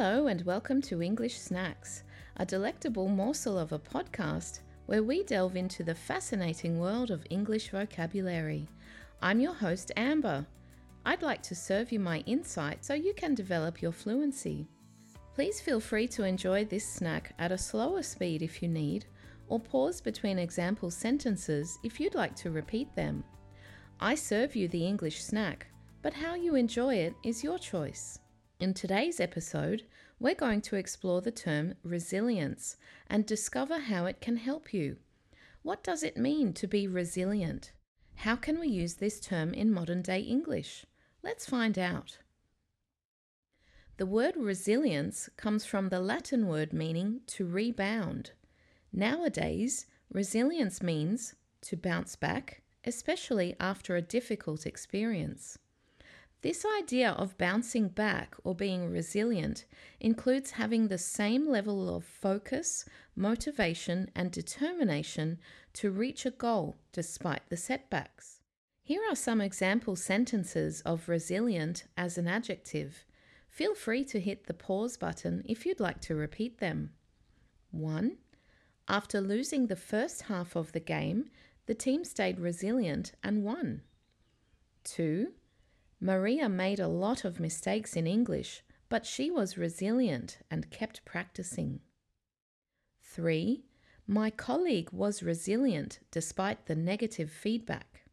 Hello and welcome to English Snacks, a delectable morsel of a podcast where we delve into the fascinating world of English vocabulary. I'm your host, Amber. I'd like to serve you my insight so you can develop your fluency. Please feel free to enjoy this snack at a slower speed if you need, or pause between example sentences if you'd like to repeat them. I serve you the English snack, but how you enjoy it is your choice. In today's episode, we're going to explore the term resilience and discover how it can help you. What does it mean to be resilient? How can we use this term in modern-day English? Let's find out. The word resilience comes from the Latin word meaning to rebound. Nowadays, resilience means to bounce back, especially after a difficult experience. This idea of bouncing back or being resilient includes having the same level of focus, motivation, and determination to reach a goal despite the setbacks. Here are some example sentences of resilient as an adjective. Feel free to hit the pause button if you'd like to repeat them. 1. After losing the first half of the game, the team stayed resilient and won. 2. Maria made a lot of mistakes in English, but she was resilient and kept practicing. 3. My colleague was resilient despite the negative feedback.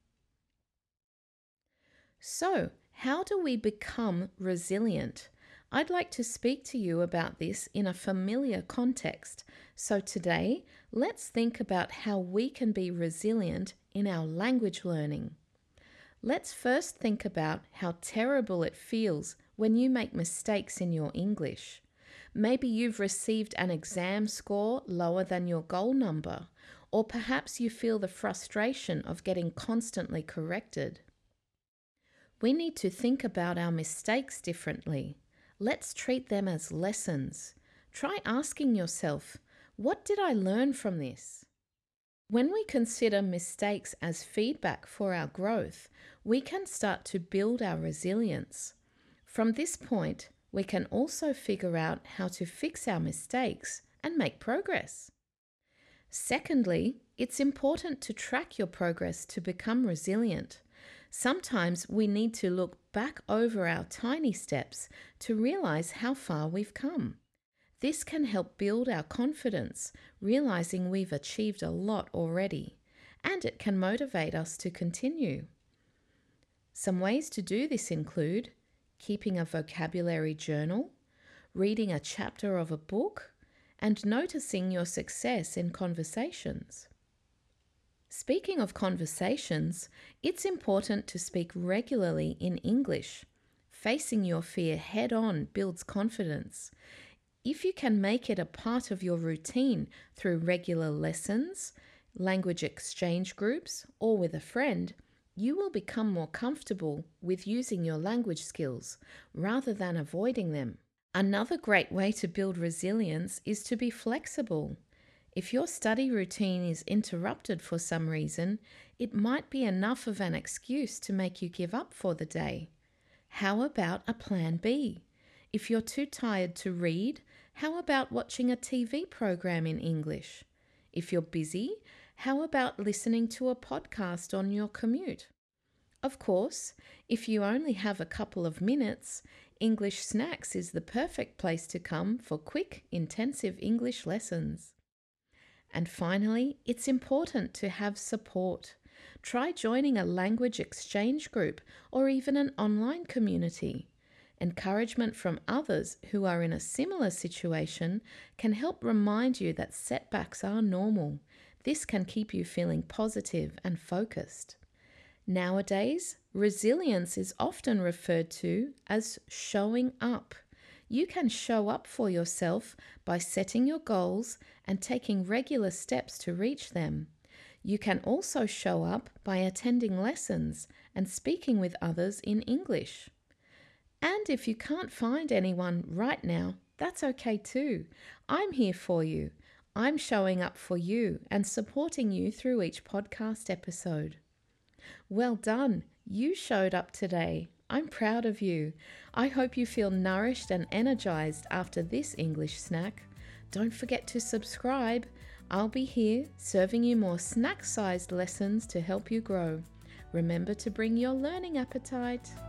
So, how do we become resilient? I'd like to speak to you about this in a familiar context. So today, let's think about how we can be resilient in our language learning. Let's first think about how terrible it feels when you make mistakes in your English. Maybe you've received an exam score lower than your goal number, or perhaps you feel the frustration of getting constantly corrected. We need to think about our mistakes differently. Let's treat them as lessons. Try asking yourself, what did I learn from this? When we consider mistakes as feedback for our growth, we can start to build our resilience. From this point, we can also figure out how to fix our mistakes and make progress. Secondly, it's important to track your progress to become resilient. Sometimes we need to look back over our tiny steps to realize how far we've come. This can help build our confidence, realizing we've achieved a lot already, and it can motivate us to continue. Some ways to do this include keeping a vocabulary journal, reading a chapter of a book, and noticing your success in conversations. Speaking of conversations, it's important to speak regularly in English. Facing your fear head-on builds confidence. If you can make it a part of your routine through regular lessons, language exchange groups, or with a friend, you will become more comfortable with using your language skills rather than avoiding them. Another great way to build resilience is to be flexible. If your study routine is interrupted for some reason, it might be enough of an excuse to make you give up for the day. How about a plan B? If you're too tired to read, how about watching a TV program in English? If you're busy, how about listening to a podcast on your commute? Of course, if you only have a couple of minutes, English Snacks is the perfect place to come for quick, intensive English lessons. And finally, it's important to have support. Try joining a language exchange group or even an online community. Encouragement from others who are in a similar situation can help remind you that setbacks are normal. This can keep you feeling positive and focused. Nowadays, resilience is often referred to as showing up. You can show up for yourself by setting your goals and taking regular steps to reach them. You can also show up by attending lessons and speaking with others in English. And if you can't find anyone right now, that's okay too. I'm here for you. I'm showing up for you and supporting you through each podcast episode. Well done. You showed up today. I'm proud of you. I hope you feel nourished and energized after this English snack. Don't forget to subscribe. I'll be here serving you more snack-sized lessons to help you grow. Remember to bring your learning appetite.